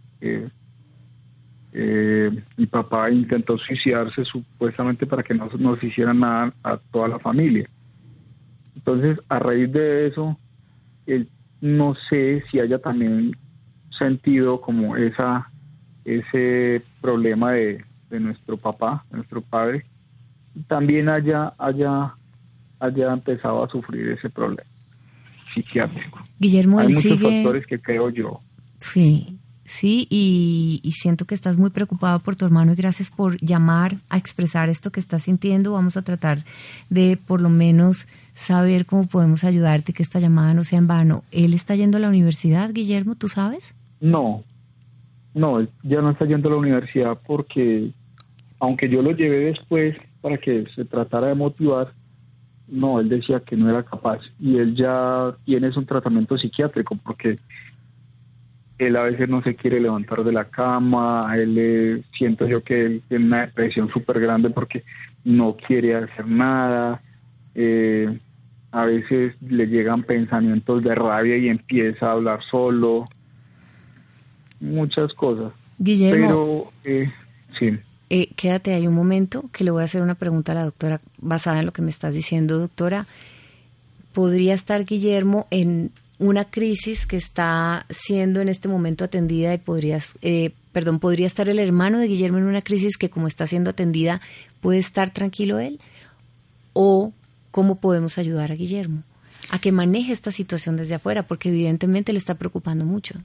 Mi papá intentó suicidarse supuestamente para que no nos hicieran nada a toda la familia. Entonces, a raíz de eso, no sé si haya también sentido como ese problema de nuestro papá, de nuestro padre, también haya empezado a sufrir ese problema psiquiátrico. Guillermo, hay muchos factores que creo yo. Sí, y siento que estás muy preocupado por tu hermano, y gracias por llamar a expresar esto que estás sintiendo. Vamos a tratar de por lo menos saber cómo podemos ayudarte, que esta llamada no sea en vano. ¿Él está yendo a la universidad, Guillermo, tú sabes? No, él ya no está yendo a la universidad, porque aunque yo lo llevé después para que se tratara de motivar, no, él decía que no era capaz, y él ya tiene un tratamiento psiquiátrico, porque él a veces no se quiere levantar de la cama. Siento yo que él tiene una depresión súper grande porque no quiere hacer nada. A veces le llegan pensamientos de rabia y empieza a hablar solo. Muchas cosas. Guillermo, pero sí. Quédate ahí un momento, que le voy a hacer una pregunta a la doctora basada en lo que me estás diciendo, doctora. ¿Podría estar Guillermo en una crisis que está siendo en este momento atendida y podría estar el hermano de Guillermo en una crisis que, como está siendo atendida, puede estar tranquilo él? ¿O cómo podemos ayudar a Guillermo a que maneje esta situación desde afuera? Porque evidentemente le está preocupando mucho.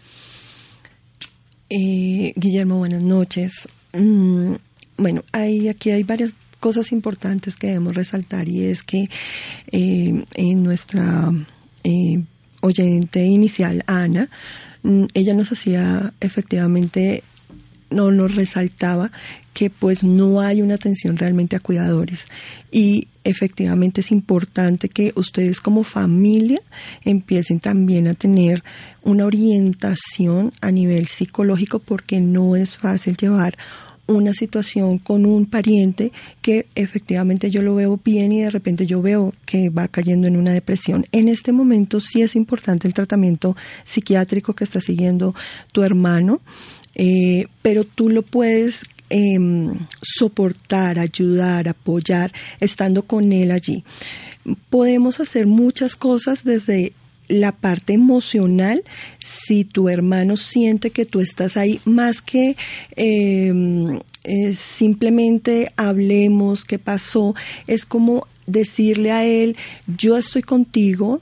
Guillermo, buenas noches. Bueno, aquí hay varias cosas importantes que debemos resaltar, y es que en nuestra oyente inicial, Ana, ella nos hacía efectivamente nos resaltaba que pues no hay una atención realmente a cuidadores, y efectivamente es importante que ustedes como familia empiecen también a tener una orientación a nivel psicológico, porque no es fácil llevar una situación con un pariente que efectivamente yo lo veo bien y de repente yo veo que va cayendo en una depresión. En este momento sí es importante el tratamiento psiquiátrico que está siguiendo tu hermano, pero tú lo puedes soportar, ayudar, apoyar, estando con él allí. Podemos hacer muchas cosas desde la parte emocional. Si tu hermano siente que tú estás ahí, más que simplemente hablemos qué pasó, es como decirle a él: yo estoy contigo,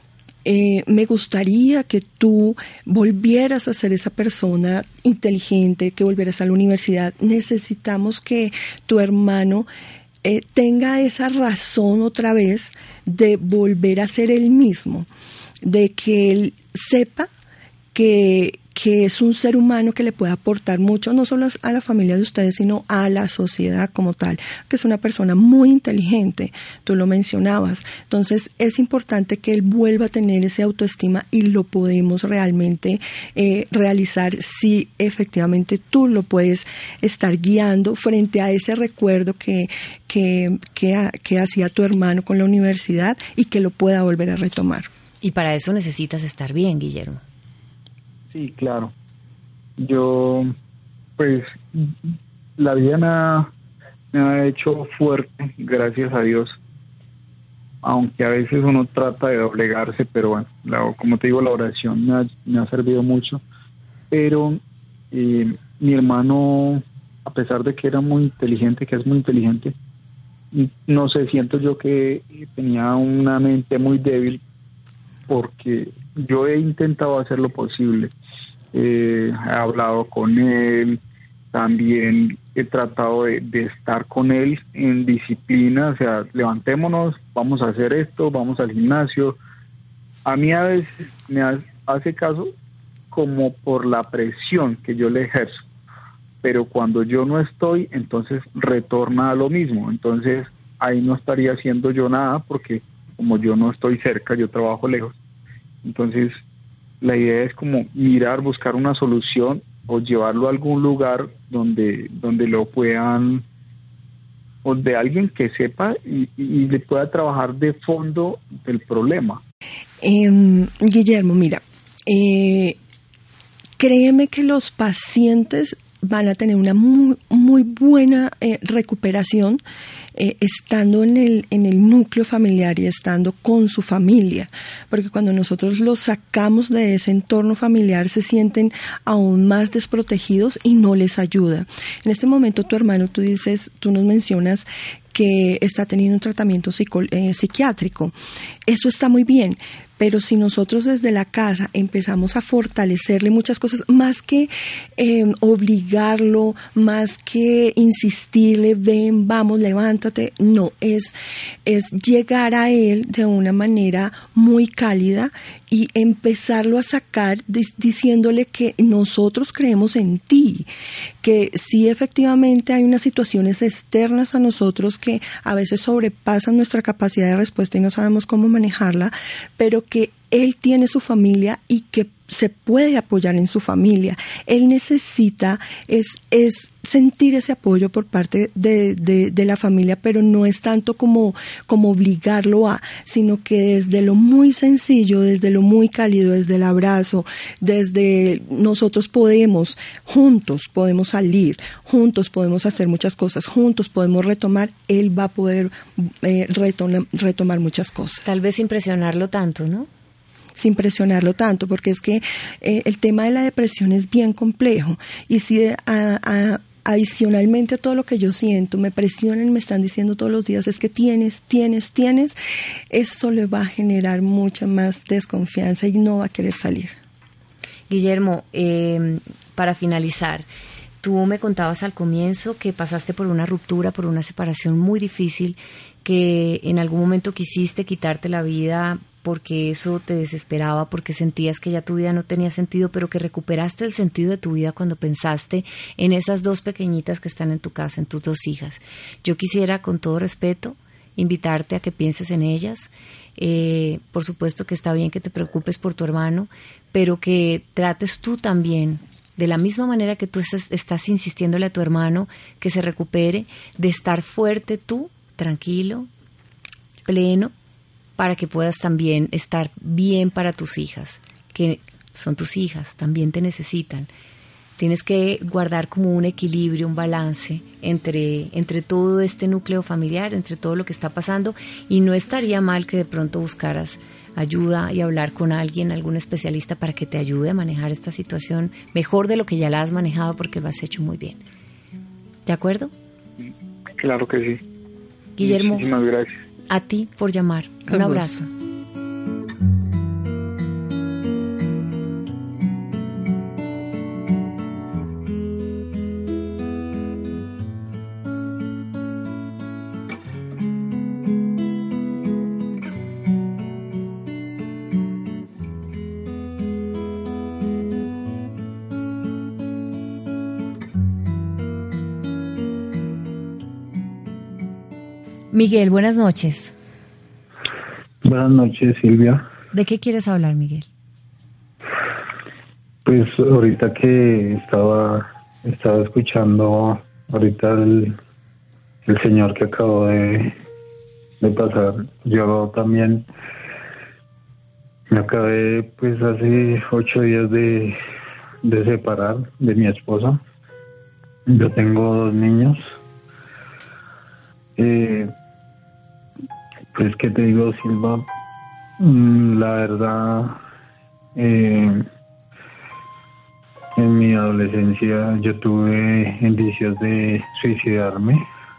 me gustaría que tú volvieras a ser esa persona inteligente, que volvieras a la universidad. Necesitamos que tu hermano tenga esa razón otra vez de volver a ser él mismo, de que él sepa que es un ser humano que le puede aportar mucho, no solo a la familia de ustedes, sino a la sociedad como tal, que es una persona muy inteligente, tú lo mencionabas. Entonces es importante que él vuelva a tener ese autoestima, y lo podemos realmente realizar si efectivamente tú lo puedes estar guiando frente a ese recuerdo que hacía tu hermano con la universidad, y que lo pueda volver a retomar. Y para eso necesitas estar bien, Guillermo. Sí, claro. Yo, pues, la vida me ha hecho fuerte, gracias a Dios. Aunque a veces uno trata de doblegarse, pero bueno, como te digo, la oración me ha servido mucho. Pero mi hermano, a pesar de que era muy inteligente, que es muy inteligente, no sé, siento yo que tenía una mente muy débil, porque yo he intentado hacer lo posible. He hablado con él, también he tratado de estar con él en disciplina, o sea, levantémonos, vamos a hacer esto, vamos al gimnasio. A mí a veces me hace caso como por la presión que yo le ejerzo, pero cuando yo no estoy, entonces retorna a lo mismo. Entonces ahí no estaría haciendo yo nada, porque como yo no estoy cerca, yo trabajo lejos. Entonces la idea es como mirar, buscar una solución, o llevarlo a algún lugar donde lo puedan, o de alguien que sepa y le pueda trabajar de fondo del problema. Guillermo, mira, créeme que los pacientes van a tener una muy, muy buena recuperación estando en el núcleo familiar y estando con su familia, porque cuando nosotros los sacamos de ese entorno familiar se sienten aún más desprotegidos y no les ayuda. En este momento tu hermano, tú nos mencionas que está teniendo un tratamiento psiquiátrico. Eso está muy bien, pero si nosotros desde la casa empezamos a fortalecerle muchas cosas, más que obligarlo, más que insistirle, ven, vamos, levántate, no, es llegar a él de una manera muy cálida y empezarlo a sacar diciéndole que nosotros creemos en ti, que sí, efectivamente hay unas situaciones externas a nosotros que a veces sobrepasan nuestra capacidad de respuesta y no sabemos cómo manejarla, pero que él tiene su familia y que se puede apoyar en su familia. Él necesita es sentir ese apoyo por parte de la familia, pero no es tanto como obligarlo sino que desde lo muy sencillo, desde lo muy cálido, desde el abrazo, desde nosotros juntos podemos salir, juntos podemos hacer muchas cosas, juntos podemos retomar, él va a poder retomar muchas cosas. Tal vez sin presionarlo tanto, ¿no? Sin presionarlo tanto, porque es que el tema de la depresión es bien complejo, y si adicionalmente a todo lo que yo siento me presionan, me están diciendo todos los días es que tienes, eso le va a generar mucha más desconfianza y no va a querer salir. Guillermo, para finalizar, tú me contabas al comienzo que pasaste por una ruptura, por una separación muy difícil, que en algún momento quisiste quitarte la vida porque eso te desesperaba, porque sentías que ya tu vida no tenía sentido, pero que recuperaste el sentido de tu vida cuando pensaste en esas 2 pequeñitas que están en tu casa, en tus 2 hijas. Yo quisiera, con todo respeto, invitarte a que pienses en ellas. Por supuesto que está bien que te preocupes por tu hermano, pero que trates tú también, de la misma manera que tú estás insistiéndole a tu hermano que se recupere, de estar fuerte tú, tranquilo, pleno, para que puedas también estar bien para tus hijas, que son tus hijas, también te necesitan. Tienes que guardar como un equilibrio, un balance entre todo este núcleo familiar, entre todo lo que está pasando, y no estaría mal que de pronto buscaras ayuda y hablar con alguien, algún especialista, para que te ayude a manejar esta situación mejor de lo que ya la has manejado, porque lo has hecho muy bien. ¿De acuerdo? Claro que sí. Guillermo, muchísimas gracias. A ti por llamar. Un abrazo. Miguel, buenas noches. Buenas noches, Silvia. ¿De qué quieres hablar, Miguel? Pues ahorita que estaba escuchando ahorita el señor que acabó de pasar, yo también me acabé pues hace 8 días de separar de mi esposa. Yo tengo 2 niños. Pues que te digo, Silva, la verdad, en mi adolescencia yo tuve indicios de suicidarme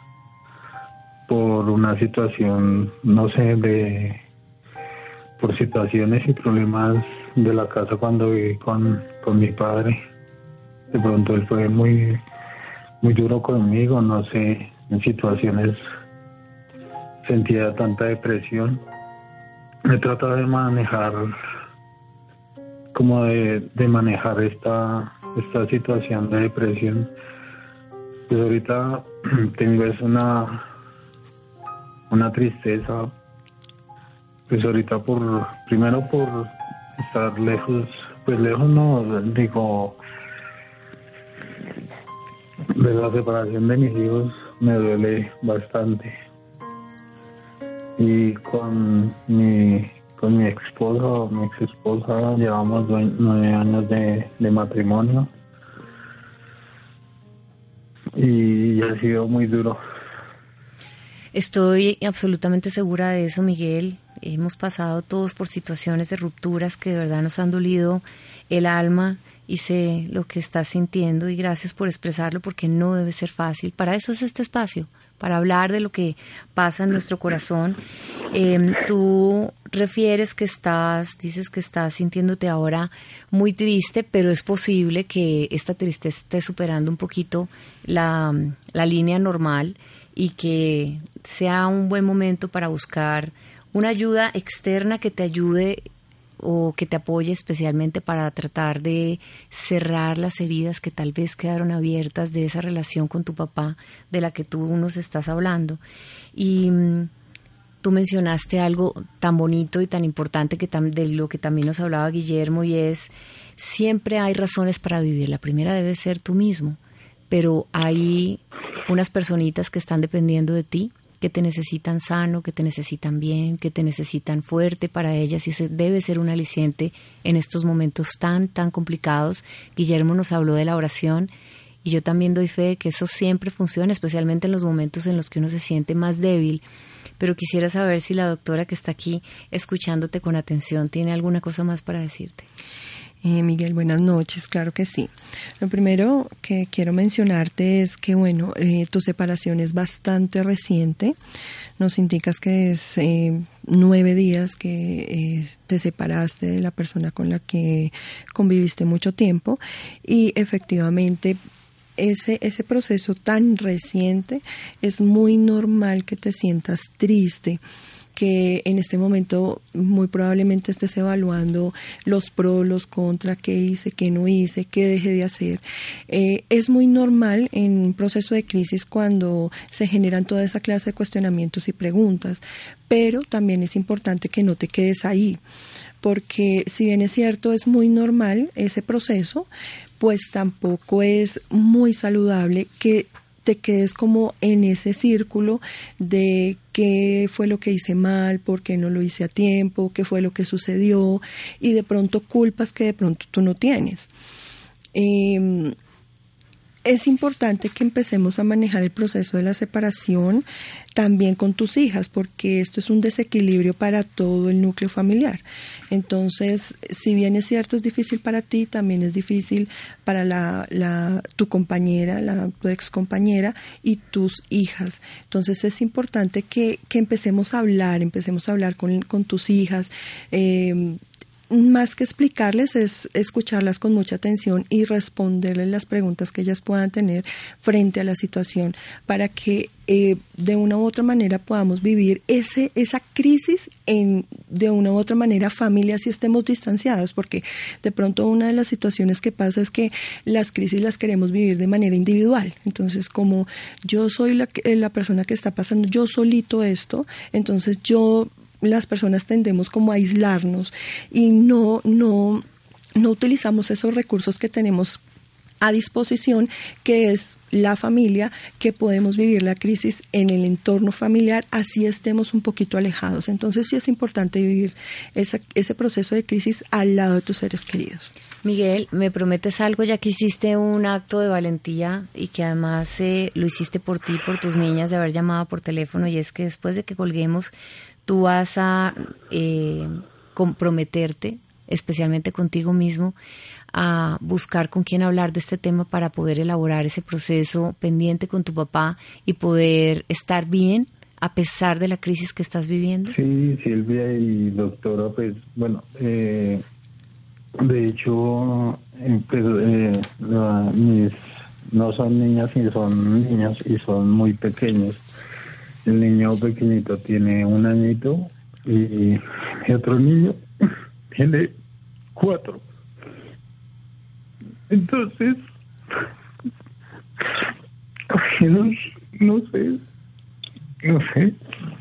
por una situación, no sé, por situaciones y problemas de la casa cuando viví con mi padre. De pronto él fue muy, muy duro conmigo, no sé, en situaciones sentía tanta depresión. He tratado de manejar, como de manejar esta situación de depresión. Pues ahorita tengo una tristeza, pues ahorita primero por estar lejos, pues lejos no, digo, de la separación de mis hijos me duele bastante. Y con mi esposa o mi ex esposa llevamos 9 años de matrimonio y ha sido muy duro. Estoy absolutamente segura de eso, Miguel. Hemos pasado todos por situaciones de rupturas que de verdad nos han dolido el alma, y sé lo que estás sintiendo, y gracias por expresarlo, porque no debe ser fácil. Para eso es este espacio, para hablar de lo que pasa en nuestro corazón. Tú dices que estás sintiéndote ahora muy triste, pero es posible que esta tristeza esté superando un poquito la línea normal, y que sea un buen momento para buscar una ayuda externa que te ayude o que te apoye especialmente para tratar de cerrar las heridas que tal vez quedaron abiertas de esa relación con tu papá de la que tú nos estás hablando. Y tú mencionaste algo tan bonito y tan importante de lo que también nos hablaba Guillermo, y es: siempre hay razones para vivir. La primera debe ser tú mismo, pero hay unas personitas que están dependiendo de ti, que te necesitan sano, que te necesitan bien, que te necesitan fuerte para ellas, y ese debe ser un aliciente en estos momentos tan complicados. Guillermo nos habló de la oración, y yo también doy fe de que eso siempre funciona, especialmente en los momentos en los que uno se siente más débil. Pero quisiera saber si la doctora que está aquí escuchándote con atención tiene alguna cosa más para decirte. Miguel, buenas noches, claro que sí. Lo primero que quiero mencionarte es que, tu separación es bastante reciente. Nos indicas que es 9 días que te separaste de la persona con la que conviviste mucho tiempo, y efectivamente ese proceso tan reciente es muy normal que te sientas triste, que en este momento muy probablemente estés evaluando los pros, los contra, qué hice, qué no hice, qué dejé de hacer. Es muy normal en un proceso de crisis cuando se generan toda esa clase de cuestionamientos y preguntas, pero también es importante que no te quedes ahí, porque si bien es cierto, es muy normal ese proceso, pues tampoco es muy saludable que te quedes como en ese círculo de qué fue lo que hice mal, por qué no lo hice a tiempo, qué fue lo que sucedió, y de pronto culpas que de pronto tú no tienes. Es importante que empecemos a manejar el proceso de la separación también con tus hijas, porque esto es un desequilibrio para todo el núcleo familiar. Entonces, si bien es cierto, es difícil para ti, también es difícil para tu compañera, tu ex compañera y tus hijas. Entonces, es importante que empecemos a hablar con tus hijas. Más que explicarles, es escucharlas con mucha atención y responderles las preguntas que ellas puedan tener frente a la situación, para que de una u otra manera podamos vivir esa crisis de una u otra manera familia, si estemos distanciados, porque de pronto una de las situaciones que pasa es que las crisis las queremos vivir de manera individual. Entonces, como yo soy la persona que está pasando yo solito esto, entonces las personas tendemos como a aislarnos y no utilizamos esos recursos que tenemos a disposición, que es la familia, que podemos vivir la crisis en el entorno familiar, así estemos un poquito alejados. Entonces sí es importante vivir ese proceso de crisis al lado de tus seres queridos. Miguel, ¿me prometes algo, ya que hiciste un acto de valentía y que además lo hiciste por ti, por tus niñas, de haber llamado por teléfono? Y es que después de que colguemos, tú vas a comprometerte, especialmente contigo mismo, a buscar con quién hablar de este tema para poder elaborar ese proceso pendiente con tu papá y poder estar bien a pesar de la crisis que estás viviendo. Sí, Silvia y doctora, pues bueno, de hecho, mis no son niñas ni son niños y son muy pequeños. El niño pequeñito tiene 1 añito y mi otro niño tiene 4. Entonces, no sé.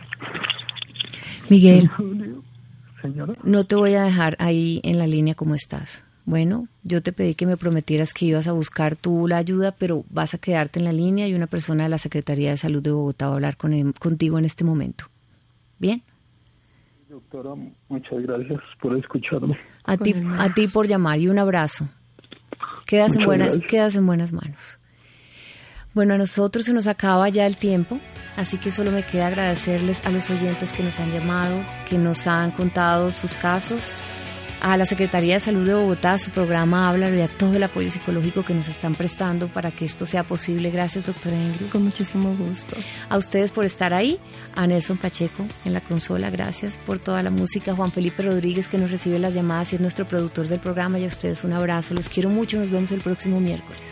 Miguel, señora, no te voy a dejar ahí en la línea como estás. Bueno, yo te pedí que me prometieras que ibas a buscar tú la ayuda, pero vas a quedarte en la línea y una persona de la Secretaría de Salud de Bogotá va a hablar contigo en este momento. ¿Bien? Doctora, muchas gracias por escucharme. A ti por llamar y un abrazo. Quedas en buenas manos. Bueno, a nosotros se nos acaba ya el tiempo, así que solo me queda agradecerles a los oyentes que nos han llamado, que nos han contado sus casos, a la Secretaría de Salud de Bogotá, a su programa Háblalo y a todo el apoyo psicológico que nos están prestando para que esto sea posible. Gracias, doctora Ingrid. Con muchísimo gusto. A ustedes por estar ahí, a Nelson Pacheco en la consola, gracias por toda la música, Juan Felipe Rodríguez que nos recibe las llamadas y es nuestro productor del programa, y a ustedes un abrazo, los quiero mucho, nos vemos el próximo miércoles.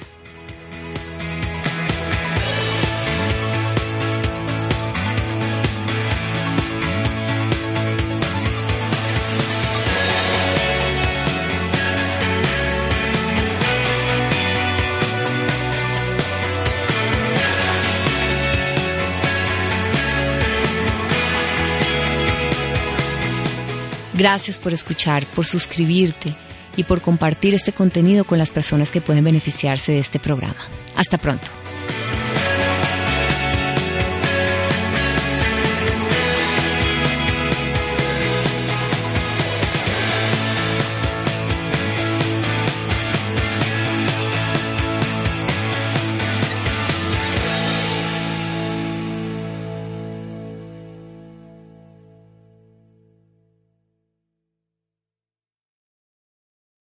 Gracias por escuchar, por suscribirte y por compartir este contenido con las personas que pueden beneficiarse de este programa. Hasta pronto.